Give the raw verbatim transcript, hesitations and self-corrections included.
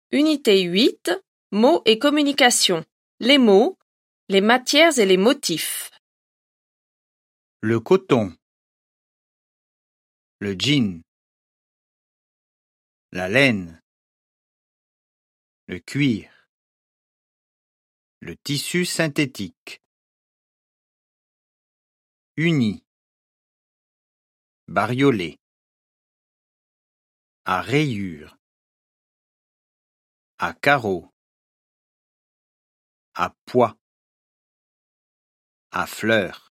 Unité huit, mots et communication. Les mots, les matières et les motifs. Le coton, le jean, la laine, le cuir, le tissu synthétique. Uni, bariolé, à rayures, à carreaux, à pois, à fleurs.